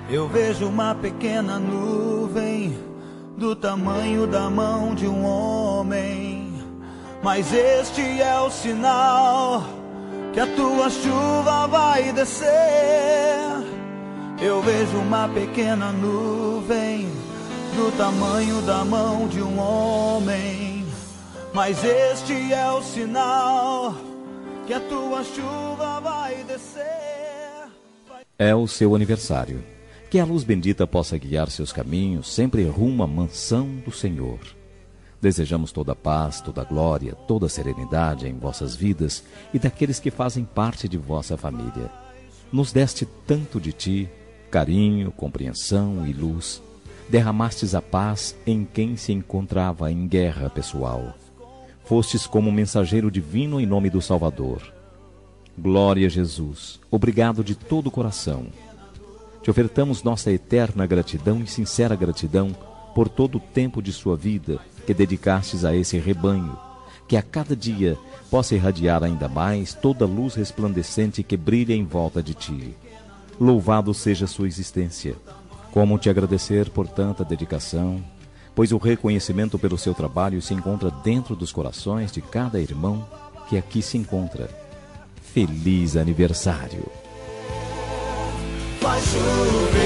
Eu vejo uma pequena nuvem do tamanho da mão de um homem, mas este é o sinal que a tua chuva vai descer. Eu vejo uma pequena nuvem do tamanho da mão de um homem, mas este é o sinal que a tua chuva vai descer. É o seu aniversário. Que a luz bendita possa guiar seus caminhos sempre rumo à mansão do Senhor. Desejamos toda a paz, toda a glória, toda a serenidade em vossas vidas e daqueles que fazem parte de vossa família. Nos deste tanto de ti, carinho, compreensão e luz. Derramastes a paz em quem se encontrava em guerra pessoal. Fostes como mensageiro divino em nome do Salvador. Glória a Jesus. Obrigado de todo o coração. Te ofertamos nossa eterna gratidão e sincera gratidão por todo o tempo de sua vida que dedicastes a esse rebanho, que a cada dia possa irradiar ainda mais toda a luz resplandecente que brilha em volta de ti. Louvado seja sua existência. Como te agradecer por tanta dedicação, pois o reconhecimento pelo seu trabalho se encontra dentro dos corações de cada irmão que aqui se encontra. Feliz aniversário! Vai chover.